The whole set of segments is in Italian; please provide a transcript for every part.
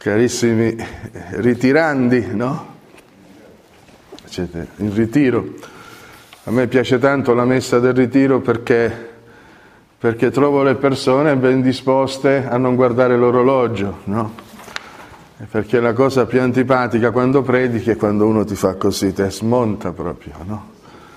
carissimi ritirandi, no? Siete in ritiro. A me piace tanto la messa del ritiro perché trovo le persone ben disposte a non guardare l'orologio, no? Perché la cosa più antipatica quando predichi è quando uno ti fa così, te smonta proprio, no?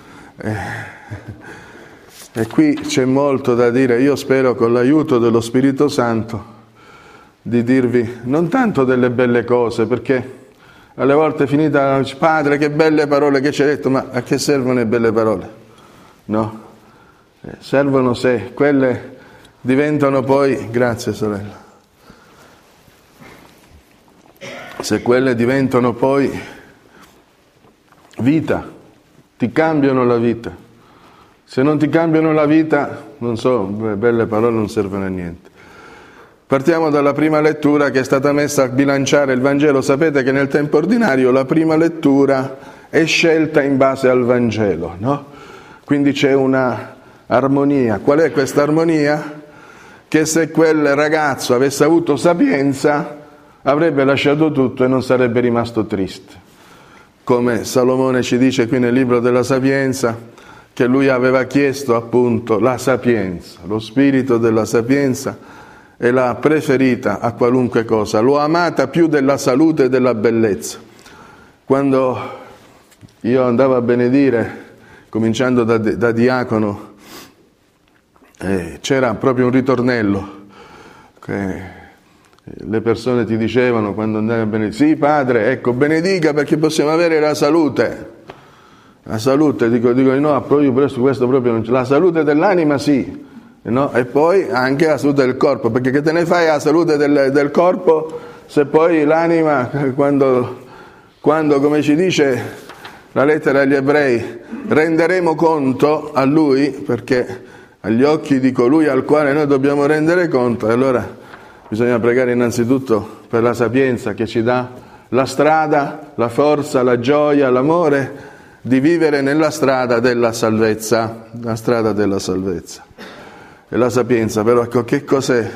E qui c'è molto da dire. Io spero con l'aiuto dello Spirito Santo di dirvi non tanto delle belle cose, perché alle volte è finita, padre che belle parole che ci hai detto, ma a che servono le belle parole? No? Servono se quelle diventano poi, grazie sorella, se quelle diventano poi vita, ti cambiano la vita. Se non ti cambiano la vita, non so, belle parole non servono a niente. Partiamo dalla prima lettura che è stata messa a bilanciare il Vangelo. Sapete che nel tempo ordinario la prima lettura è scelta in base al Vangelo, no? Quindi c'è una armonia. Qual è questa armonia? Che se quel ragazzo avesse avuto sapienza avrebbe lasciato tutto e non sarebbe rimasto triste. Come Salomone ci dice qui nel libro della Sapienza, che lui aveva chiesto appunto la sapienza, lo spirito della sapienza, e l'ha preferita a qualunque cosa, l'ho amata più della salute e della bellezza. Quando io andavo a benedire, cominciando da diacono, c'era proprio un ritornello che le persone ti dicevano quando andavi a benedire: sì padre, ecco, benedica perché possiamo avere la salute. La salute, dico no, proprio questo proprio non c'è. La salute dell'anima sì, no? E poi anche la salute del corpo, perché che te ne fai la salute del corpo se poi l'anima, quando come ci dice la lettera agli ebrei, renderemo conto a lui, perché agli occhi di colui al quale noi dobbiamo rendere conto, e allora bisogna pregare innanzitutto per la sapienza che ci dà la strada, la forza, la gioia, l'amore di vivere nella strada della salvezza, la strada della salvezza. E la sapienza, però, ecco, che cos'è?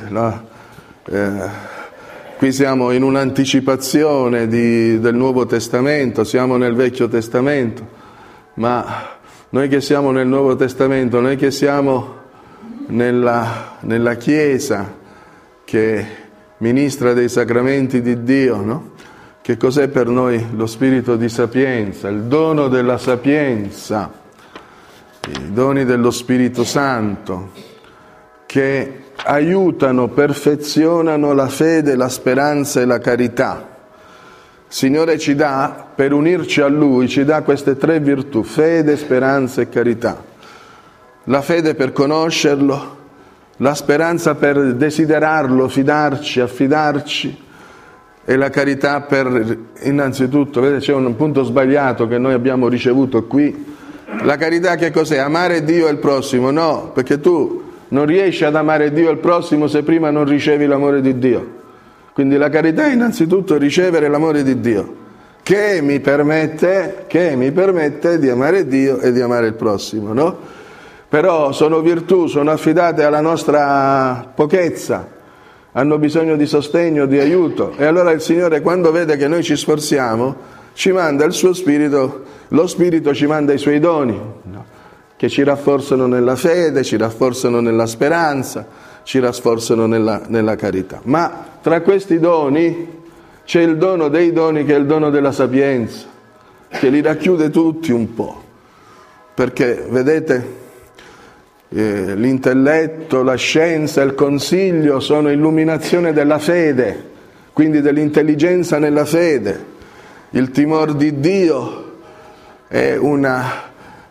Qui siamo in un'anticipazione del Nuovo Testamento, siamo nel Vecchio Testamento, ma noi che siamo nel Nuovo Testamento, noi che siamo nella Chiesa che ministra dei sacramenti di Dio, no? Che cos'è per noi lo spirito di sapienza, il dono della sapienza, i doni dello Spirito Santo, che aiutano, perfezionano la fede, la speranza e la carità. Il Signore ci dà, per unirci a Lui, ci dà queste tre virtù: fede, speranza e carità. La fede per conoscerlo, la speranza per desiderarlo, fidarci, affidarci, e la carità per, innanzitutto, vedete, c'è un punto sbagliato che noi abbiamo ricevuto qui. La carità che cos'è? Amare Dio e il prossimo? No, perché tu non riesci ad amare Dio e il prossimo se prima non ricevi l'amore di Dio. Quindi la carità è innanzitutto ricevere l'amore di Dio, che mi permette di amare Dio e di amare il prossimo, no? Però sono virtù, sono affidate alla nostra pochezza, hanno bisogno di sostegno, di aiuto, e allora il Signore, quando vede che noi ci sforziamo, ci manda il suo Spirito, lo Spirito ci manda i suoi doni, no? Che ci rafforzano nella fede, ci rafforzano nella speranza, ci rafforzano nella carità. Ma tra questi doni c'è il dono dei doni, che è il dono della sapienza, che li racchiude tutti un po', perché vedete, l'intelletto, la scienza, il consiglio sono illuminazione della fede, quindi dell'intelligenza nella fede. Il timor di Dio è una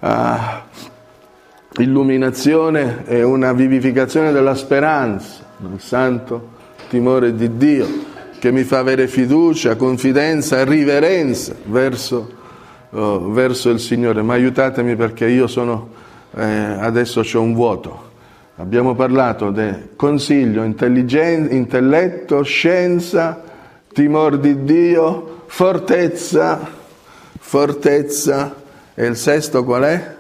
illuminazione, è una vivificazione della speranza, il santo timore di Dio, che mi fa avere fiducia, confidenza e riverenza verso il Signore. Ma aiutatemi, perché io adesso c'ho un vuoto. Abbiamo parlato di consiglio, intelletto, scienza, timor di Dio, fortezza, e il sesto qual è?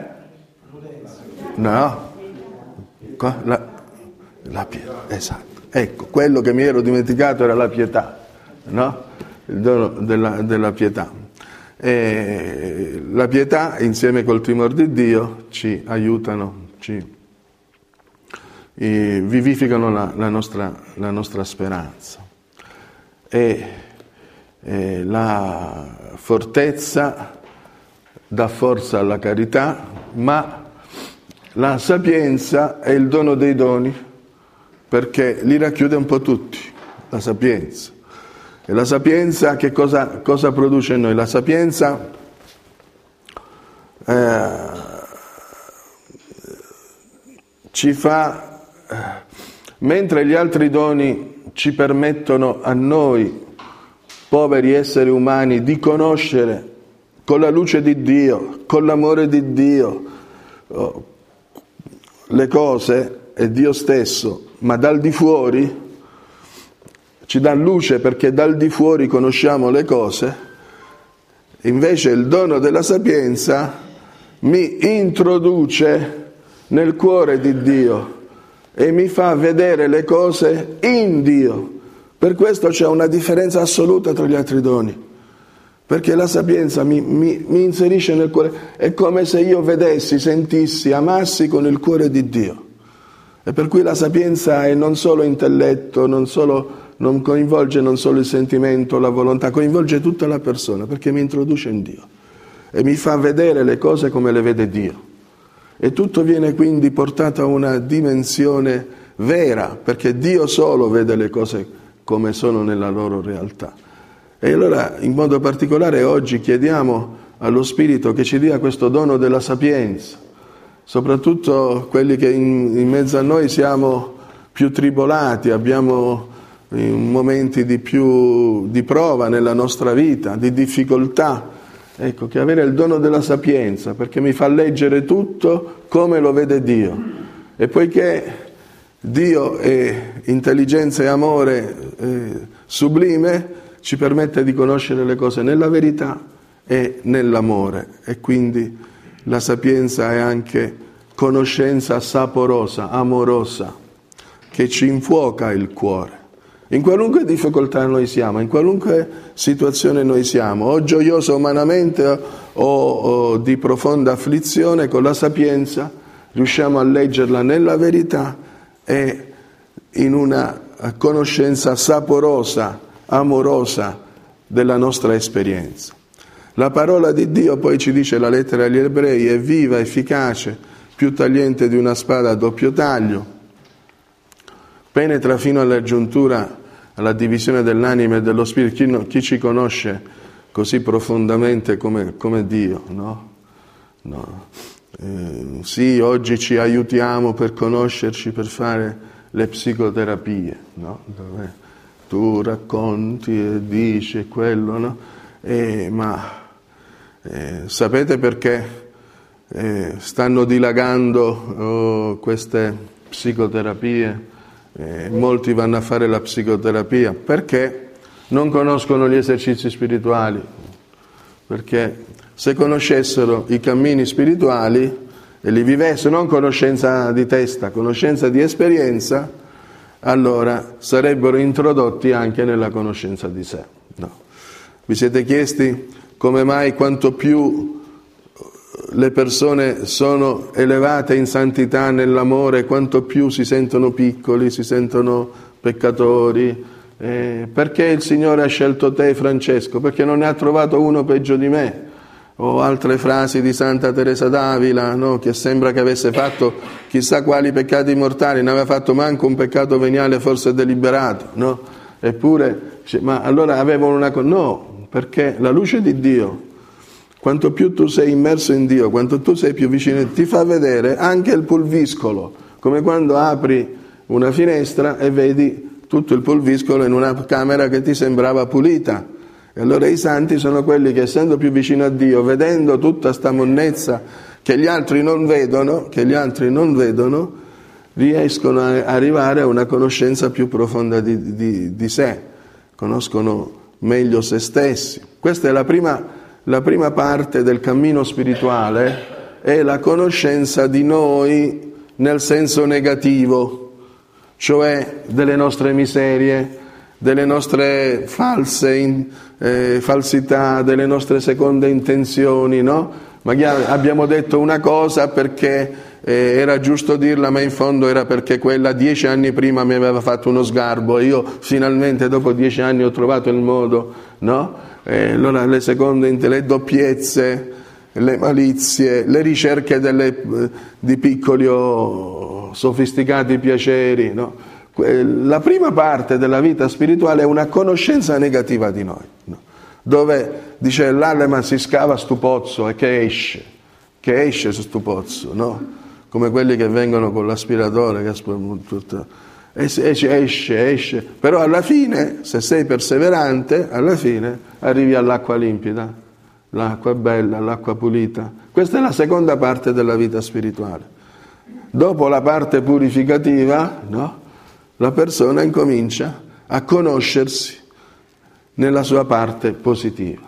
No? La pietra, esatto. Ecco, quello che mi ero dimenticato era la pietà, no? Il dono della pietà. E la pietà, insieme col timore di Dio, ci aiutano, vivificano la nostra speranza. E la fortezza dà forza alla carità, ma la sapienza è il dono dei doni, perché li racchiude un po' tutti, la sapienza. E la sapienza che cosa produce in noi? La sapienza ci fa, mentre gli altri doni ci permettono a noi, poveri esseri umani, di conoscere con la luce di Dio, con l'amore di Dio, le cose e Dio stesso, ma dal di fuori ci dà luce perché dal di fuori conosciamo le cose. Invece il dono della sapienza mi introduce nel cuore di Dio e mi fa vedere le cose in Dio. Per questo c'è una differenza assoluta tra gli altri doni, perché la sapienza mi inserisce nel cuore. È come se io vedessi, sentissi, amassi con il cuore di Dio. E per cui la sapienza è non solo intelletto, non coinvolge non solo il sentimento, la volontà, coinvolge tutta la persona, perché mi introduce in Dio e mi fa vedere le cose come le vede Dio. E tutto viene quindi portato a una dimensione vera, perché Dio solo vede le cose come sono nella loro realtà. E allora, in modo particolare, oggi chiediamo allo Spirito che ci dia questo dono della sapienza, soprattutto quelli che in mezzo a noi siamo più tribolati, abbiamo momenti di prova nella nostra vita, di difficoltà. Ecco, che avere il dono della sapienza, perché mi fa leggere tutto come lo vede Dio. E poiché Dio è intelligenza e amore sublime, ci permette di conoscere le cose nella verità e nell'amore. E quindi la sapienza è anche conoscenza saporosa, amorosa, che ci infuoca il cuore. In qualunque difficoltà noi siamo, in qualunque situazione noi siamo, o gioioso umanamente o di profonda afflizione, con la sapienza riusciamo a leggerla nella verità e in una conoscenza saporosa, amorosa della nostra esperienza. La parola di Dio, poi ci dice la lettera agli Ebrei, è viva, efficace, più tagliente di una spada a doppio taglio, penetra fino alla giuntura, alla divisione dell'anima e dello spirito. Chi ci conosce così profondamente come Dio, no? Sì, oggi ci aiutiamo per conoscerci, per fare le psicoterapie, no? Dove tu racconti e dici quello, no? Sapete perché stanno dilagando queste psicoterapie? Molti vanno a fare la psicoterapia perché non conoscono gli esercizi spirituali, perché se conoscessero i cammini spirituali e li vivessero, non conoscenza di testa, conoscenza di esperienza, allora sarebbero introdotti anche nella conoscenza di sé. No. Vi siete chiesti come mai quanto più le persone sono elevate in santità nell'amore, quanto più si sentono piccoli, si sentono peccatori? Perché il Signore ha scelto te, Francesco? Perché non ne ha trovato uno peggio di me? O altre frasi di Santa Teresa d'Avila, no? Che sembra che avesse fatto chissà quali peccati mortali, non aveva fatto manco un peccato veniale forse deliberato, no? Eppure, ma allora avevano una... No, perché la luce di Dio, quanto più tu sei immerso in Dio, quanto tu sei più vicino, ti fa vedere anche il pulviscolo, come quando apri una finestra e vedi tutto il pulviscolo in una camera che ti sembrava pulita. E allora i santi sono quelli che, essendo più vicino a Dio, vedendo tutta sta monnezza che gli altri non vedono, riescono a arrivare a una conoscenza più profonda di sé, conoscono meglio se stessi. Questa è la prima parte del cammino spirituale, è la conoscenza di noi nel senso negativo, cioè delle nostre miserie, delle nostre falsità, delle nostre seconde intenzioni, no? Magari abbiamo detto una cosa perché era giusto dirla, ma in fondo era perché quella 10 anni prima mi aveva fatto uno sgarbo e io finalmente dopo 10 anni ho trovato il modo, no? Allora le seconde, le doppiezze, le malizie, le ricerche di piccoli o sofisticati piaceri, no? La prima parte della vita spirituale è una conoscenza negativa di noi, no? Dove dice l'anima si scava sto pozzo e che esce su sto pozzo, no? Come quelli che vengono con l'aspiratore che esce, però alla fine, se sei perseverante, alla fine arrivi all'acqua limpida, l'acqua bella, l'acqua pulita. Questa è la seconda parte della vita spirituale. Dopo la parte purificativa, no? La persona incomincia a conoscersi nella sua parte positiva,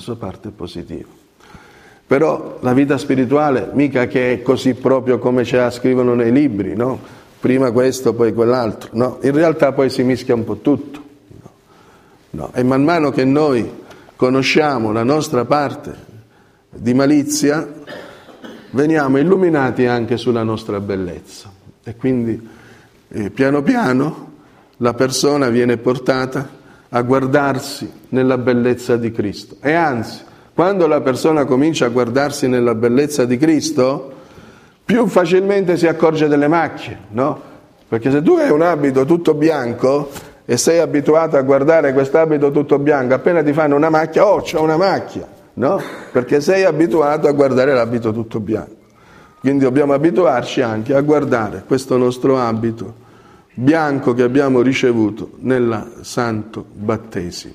Però la vita spirituale mica che è così proprio come ce la scrivono nei libri, no? Prima questo, poi quell'altro, no? In realtà poi si mischia un po' tutto, no? E man mano che noi conosciamo la nostra parte di malizia, veniamo illuminati anche sulla nostra bellezza. E quindi piano piano la persona viene portata a guardarsi nella bellezza di Cristo. E anzi, quando la persona comincia a guardarsi nella bellezza di Cristo, più facilmente si accorge delle macchie, no? Perché se tu hai un abito tutto bianco e sei abituato a guardare quest'abito tutto bianco, appena ti fanno una macchia, oh, c'ho una macchia, no? Perché sei abituato a guardare l'abito tutto bianco. Quindi dobbiamo abituarci anche a guardare questo nostro abito bianco che abbiamo ricevuto nel santo battesimo.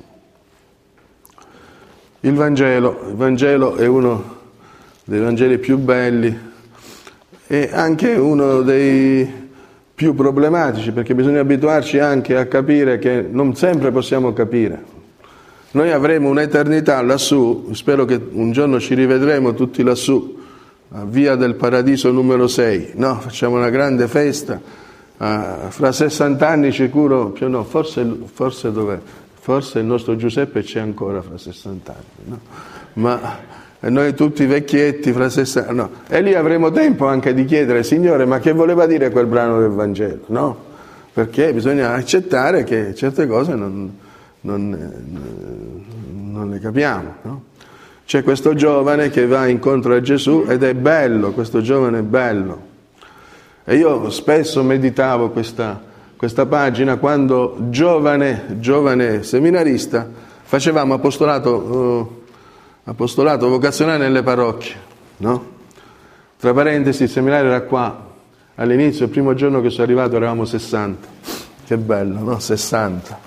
Il Vangelo è uno dei Vangeli più belli e anche uno dei più problematici, perché bisogna abituarci anche a capire che non sempre possiamo capire. Noi avremo un'eternità lassù, spero che un giorno ci rivedremo tutti lassù, a Via del Paradiso numero 6, no? Facciamo una grande festa, fra 60 anni sicuro, no, forse dov'è? Forse il nostro Giuseppe c'è ancora fra 60 anni, no? Ma noi tutti vecchietti fra 60 anni, no. E lì avremo tempo anche di chiedere, Signore, ma che voleva dire quel brano del Vangelo, no? Perché bisogna accettare che certe cose non le capiamo, no? C'è questo giovane che va incontro a Gesù ed è bello, questo giovane è bello. E io spesso meditavo questa pagina quando giovane seminarista facevamo apostolato vocazionale nelle parrocchie, no? Tra parentesi, il seminario era qua, all'inizio, il primo giorno che sono arrivato eravamo 60, che bello, no? 60.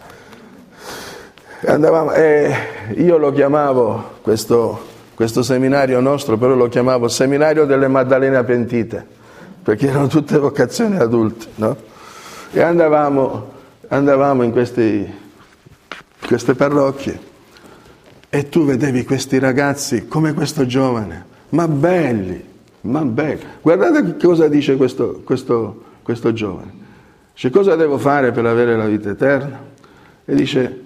Io lo chiamavo, questo seminario nostro, però lo chiamavo seminario delle Maddalene pentite, perché erano tutte vocazioni adulte, no? E andavamo in queste parrocchie e tu vedevi questi ragazzi come questo giovane, ma belli. Guardate cosa dice questo giovane. Dice, cosa devo fare per avere la vita eterna? E dice,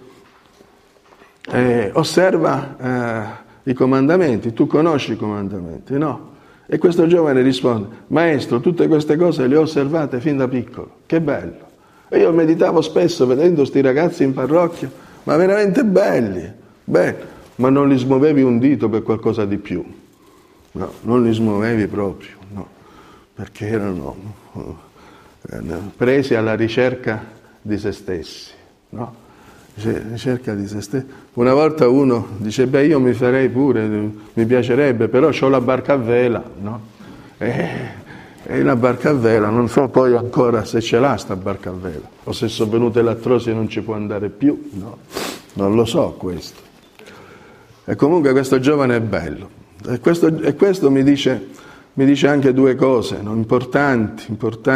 osserva i comandamenti, tu conosci i comandamenti, no? E questo giovane risponde, maestro, tutte queste cose le ho osservate fin da piccolo, che bello. E io meditavo spesso vedendo sti ragazzi in parrocchia, ma veramente belli, ma non li smuovevi un dito per qualcosa di più, no, non li smuovevi proprio, no, perché erano presi alla ricerca di se stessi, no? Ricerca di se stessi. Una volta uno dice, io mi farei pure, mi piacerebbe, però c'ho la barca a vela, no? E la barca a vela, non so poi ancora se ce l'ha sta barca a vela, o se sono venute le artrosi e non ci può andare più, no? Non lo so questo. E comunque questo giovane è bello. E questo mi dice anche due cose, no? Importanti.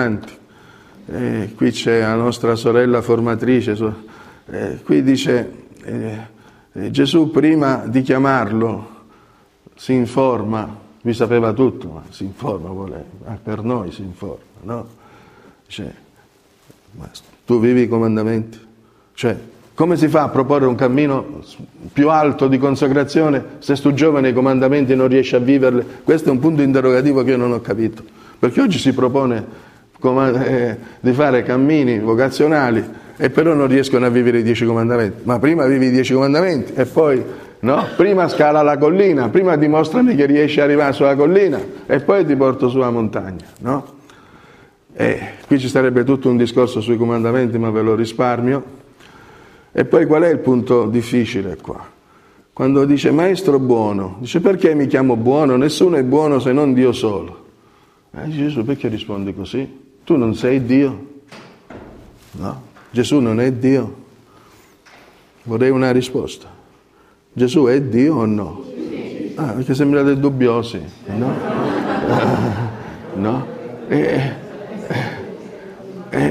Qui c'è la nostra sorella formatrice, qui dice Gesù prima di chiamarlo si informa, lui sapeva tutto, ma si informa, per noi si informa, no? Dice, Ma tu vivi i comandamenti? Cioè, come si fa a proporre un cammino più alto di consacrazione se stu giovane i comandamenti non riesce a viverli? Questo è un punto interrogativo che io non ho capito. Perché oggi si propone di fare cammini vocazionali e però non riescono a vivere i 10 comandamenti. Ma prima vivi i 10 comandamenti e poi, no? Prima scala la collina, prima dimostrami che riesci ad arrivare sulla collina e poi ti porto sulla montagna, no? Qui ci sarebbe tutto un discorso sui comandamenti, ma ve lo risparmio. E poi qual è il punto difficile qua? Quando dice maestro buono, dice perché mi chiamo buono? Nessuno è buono se non Dio solo. Dice Gesù, perché rispondi così? Tu non sei Dio? No, Gesù non è Dio. Vorrei una risposta. Gesù è Dio o no? Perché sembrate dubbiosi, no? No? E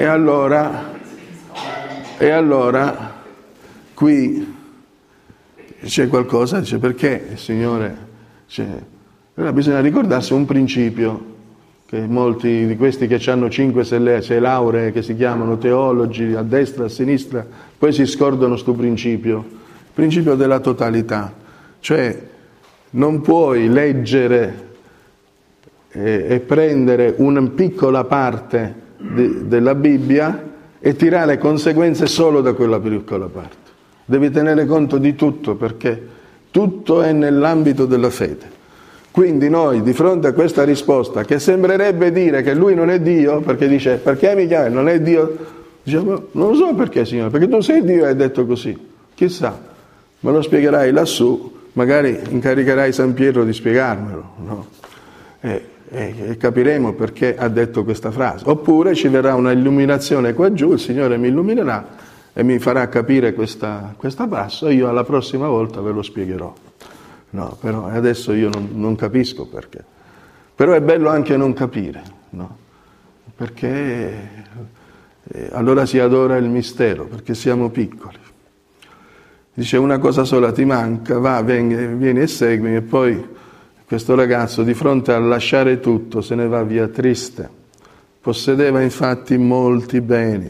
allora qui c'è qualcosa, dice perché il Signore, allora bisogna ricordarsi un principio che molti di questi che hanno 5-6 lauree che si chiamano teologi a destra e a sinistra poi si scordano sto principio, il principio della totalità, cioè non puoi leggere e prendere una piccola parte della Bibbia e tirare conseguenze solo da quella piccola parte. Devi tenere conto di tutto perché tutto è nell'ambito della fede. Quindi noi di fronte a questa risposta che sembrerebbe dire che lui non è Dio, perché dice perché mi chiami? Non è Dio? Diciamo non lo so perché Signore, perché tu sei Dio e hai detto così. Chissà, me lo spiegherai lassù, magari incaricherai San Pietro di spiegarmelo, no? E capiremo perché ha detto questa frase. Oppure ci verrà una illuminazione qua giù, il Signore mi illuminerà e mi farà capire questa passo e io alla prossima volta ve lo spiegherò. No, però adesso io non capisco perché. Però è bello anche non capire, no? Perché allora si adora il mistero, perché siamo piccoli. Dice una cosa sola ti manca, va, vieni e seguimi, e poi questo ragazzo di fronte a lasciare tutto se ne va via triste. Possedeva infatti molti beni.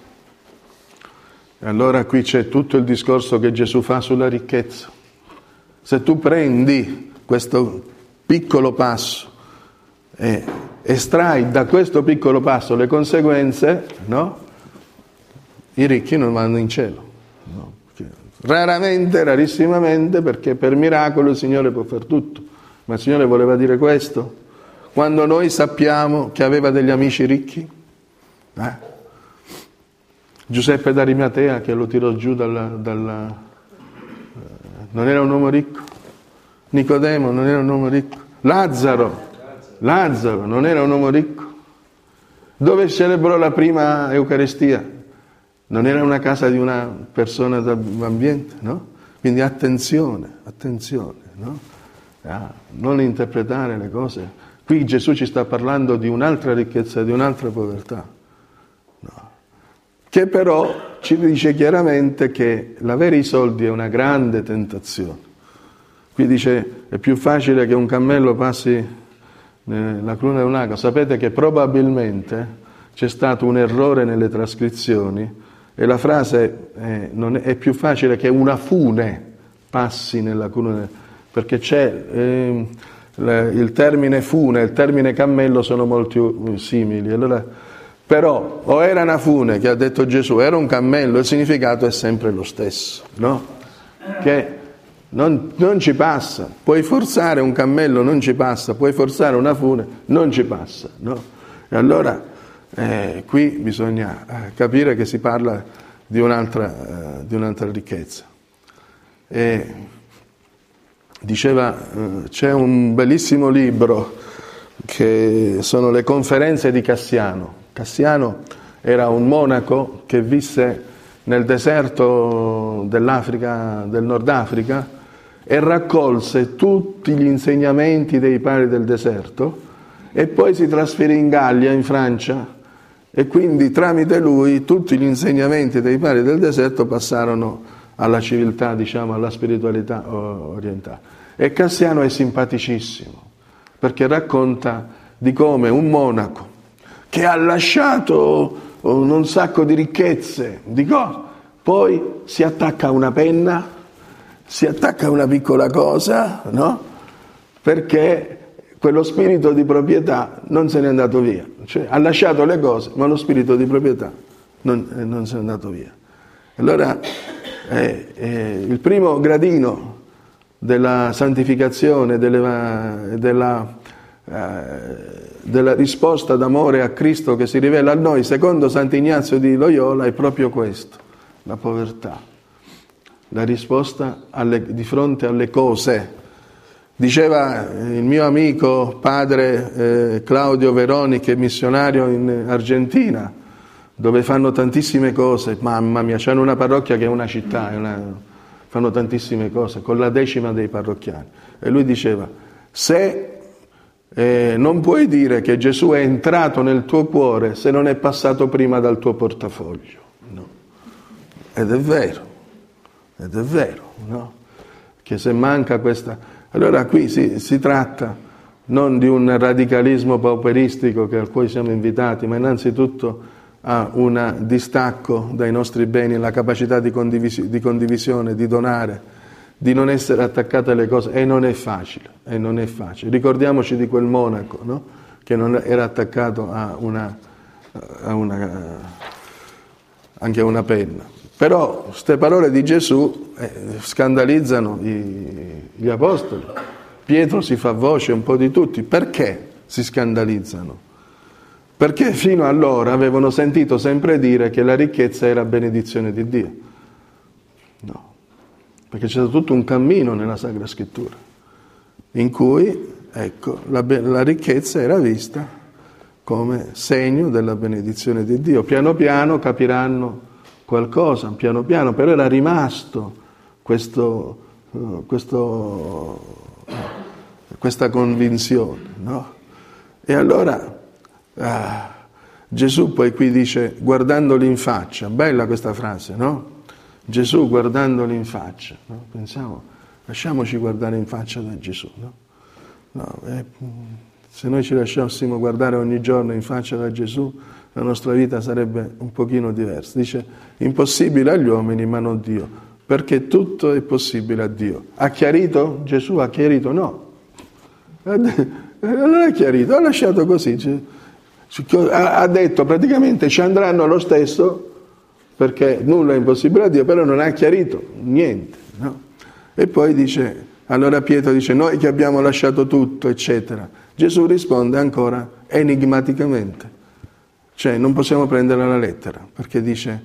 E allora qui c'è tutto il discorso che Gesù fa sulla ricchezza. Se tu prendi questo piccolo passo e estrai da questo piccolo passo le conseguenze, no? I ricchi non vanno in cielo. No? Raramente, rarissimamente, perché per miracolo il Signore può fare tutto. Ma il Signore voleva dire questo? Quando noi sappiamo che aveva degli amici ricchi? Giuseppe d'Arimatea che lo tirò giù non era un uomo ricco? Nicodemo non era un uomo ricco? Lazzaro non era un uomo ricco? Dove celebrò la prima Eucaristia? Non era una casa di una persona d'ambiente, no? Quindi attenzione, no? Non interpretare le cose. Qui Gesù ci sta parlando di un'altra ricchezza, di un'altra povertà, no? Che però ci dice chiaramente che l'avere i soldi è una grande tentazione. Qui dice è più facile che un cammello passi la cruna di un lago. Sapete che probabilmente c'è stato un errore nelle trascrizioni e la frase è più facile che una fune passi nella cruna, perché c'è il termine fune e il termine cammello sono molto simili. Allora, però o era una fune che ha detto Gesù, era un cammello, il significato è sempre lo stesso, no? Che non ci passa, puoi forzare un cammello, non ci passa, puoi forzare una fune, non ci passa, no? E allora qui bisogna capire che si parla di un'altra ricchezza. E diceva, c'è un bellissimo libro che sono le conferenze di Cassiano. Cassiano era un monaco che visse nel deserto dell'Africa, del Nord Africa, e raccolse tutti gli insegnamenti dei padri del deserto e poi si trasferì in Gallia, in Francia, e quindi tramite lui tutti gli insegnamenti dei padri del deserto passarono alla civiltà, diciamo, alla spiritualità orientale. E Cassiano è simpaticissimo, perché racconta di come un monaco che ha lasciato un sacco di ricchezze, di cose. Poi si attacca a una penna, si attacca a una piccola cosa, no? Perché quello spirito di proprietà non se n'è andato via. Cioè, ha lasciato le cose, ma lo spirito di proprietà non se n'è andato via. Allora, il primo gradino della santificazione, della risposta d'amore a Cristo che si rivela a noi, secondo Sant'Ignazio di Loyola, è proprio questo, la povertà, la risposta di fronte alle cose. Diceva il mio amico padre Claudio Veroni, che è missionario in Argentina, dove fanno tantissime cose, mamma mia, c'hanno una parrocchia che è una città, fanno tantissime cose, con la 10ª dei parrocchiani. E lui diceva, se non puoi dire che Gesù è entrato nel tuo cuore se non è passato prima dal tuo portafoglio. No. Ed è vero, no? Che se manca questa... Allora qui si tratta non di un radicalismo pauperistico al quale siamo invitati, ma innanzitutto a un distacco dai nostri beni, la capacità di condivisione, di donare, di non essere attaccati alle cose, e non è facile. Ricordiamoci di quel monaco, no? Che non era attaccato anche a una penna. Però queste parole di Gesù scandalizzano gli apostoli. Pietro si fa voce un po' di tutti. Perché si scandalizzano? Perché fino allora avevano sentito sempre dire che la ricchezza era benedizione di Dio. No, perché c'è stato tutto un cammino nella Sacra Scrittura in cui, ecco, la ricchezza era vista come segno della benedizione di Dio. Piano piano capiranno qualcosa, piano piano, però era rimasto questa convinzione, no? E allora Gesù poi qui dice, guardandoli in faccia, bella questa frase, no? Gesù guardandoli in faccia, no? Pensiamo, lasciamoci guardare in faccia da Gesù, no? Se noi ci lasciassimo guardare ogni giorno in faccia da Gesù, la nostra vita sarebbe un pochino diversa. Dice, impossibile agli uomini ma non Dio, perché tutto è possibile a Dio. Ha chiarito? Gesù ha chiarito? No. Non ha chiarito, ha lasciato così. Ha detto praticamente ci andranno lo stesso, perché nulla è impossibile a Dio, però non ha chiarito niente, no? E poi dice, allora Pietro dice, noi che abbiamo lasciato tutto, eccetera. Gesù risponde ancora enigmaticamente. Cioè non possiamo prenderla alla lettera, perché dice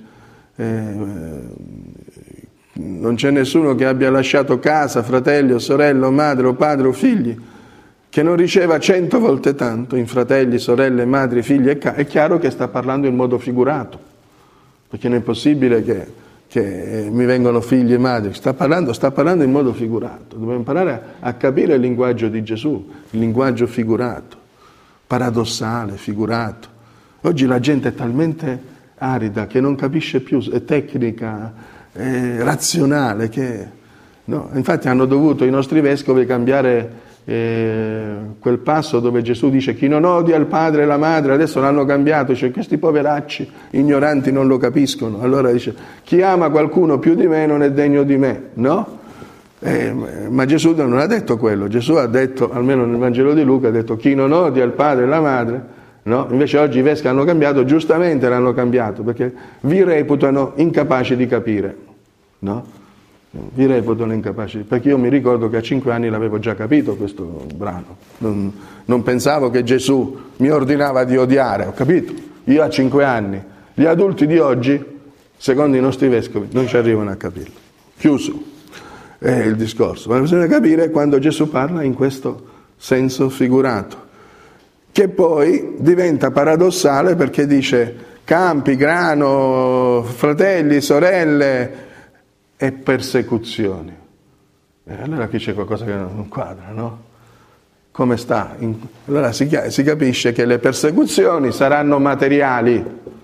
non c'è nessuno che abbia lasciato casa, fratelli o sorelle o madre o padre o figli che non riceva 100 volte tanto in fratelli, sorelle, madri, figli e è chiaro che sta parlando in modo figurato, perché non è possibile che mi vengono figli e madri, sta parlando in modo figurato. Dobbiamo imparare a capire il linguaggio di Gesù, il linguaggio figurato, paradossale, figurato. Oggi la gente è talmente arida che non capisce più, è tecnica, è razionale, no? Infatti hanno dovuto i nostri vescovi cambiare quel passo dove Gesù dice chi non odia il padre e la madre, adesso l'hanno cambiato, cioè questi poveracci ignoranti non lo capiscono, allora dice chi ama qualcuno più di me non è degno di me, no? Ma Gesù non ha detto quello, Gesù ha detto, almeno nel Vangelo di Luca, ha detto chi non odia il padre e la madre, no? Invece oggi i vescovi hanno cambiato, giustamente l'hanno cambiato, perché vi reputano incapaci di capire, no? Vi reputano incapaci, perché io mi ricordo che a 5 anni l'avevo già capito questo brano, non pensavo che Gesù mi ordinava di odiare, ho capito, io a 5 anni, gli adulti di oggi, secondo i nostri vescovi, non ci arrivano a capirlo, chiuso è il discorso, ma bisogna capire quando Gesù parla in questo senso figurato, che poi diventa paradossale perché dice campi, grano, fratelli, sorelle e persecuzioni. Allora qui c'è qualcosa che non quadra, no? Come sta? Allora si capisce che le persecuzioni saranno materiali.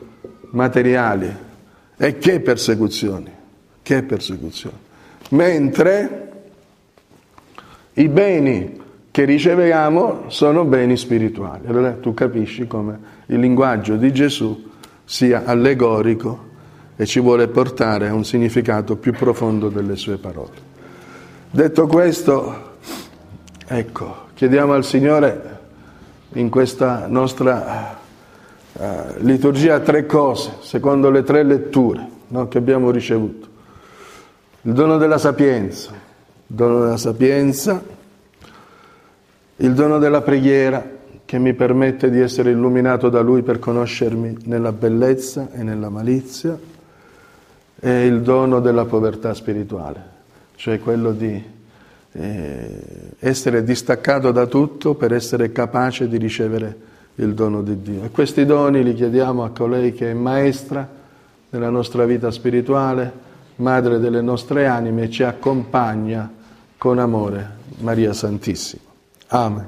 E che persecuzioni? Mentre i beni che riceviamo sono beni spirituali. Allora tu capisci come il linguaggio di Gesù sia allegorico e ci vuole portare a un significato più profondo delle sue parole. Detto questo, ecco, chiediamo al Signore in questa nostra liturgia 3 cose, secondo le 3 letture, no, che abbiamo ricevuto. Il dono della sapienza, il dono della preghiera, che mi permette di essere illuminato da Lui per conoscermi nella bellezza e nella malizia, e il dono della povertà spirituale, cioè quello di essere distaccato da tutto per essere capace di ricevere il dono di Dio. E questi doni li chiediamo a colei che è maestra della nostra vita spirituale, madre delle nostre anime, e ci accompagna con amore, Maria Santissima. Amen.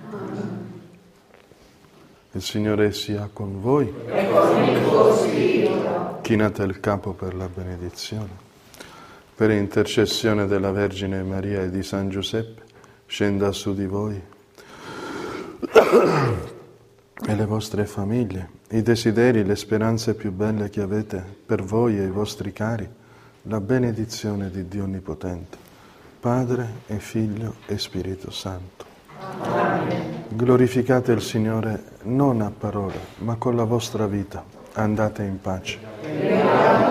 Il Signore sia con voi. E con il tuo spirito. Chinate il capo per la benedizione. Per intercessione della Vergine Maria e di San Giuseppe, scenda su di voi e le vostre famiglie, i desideri, le speranze più belle che avete per voi e i vostri cari, la benedizione di Dio Onnipotente, Padre e Figlio e Spirito Santo. Amen. Glorificate il Signore non a parole, ma con la vostra vita. Andate in pace.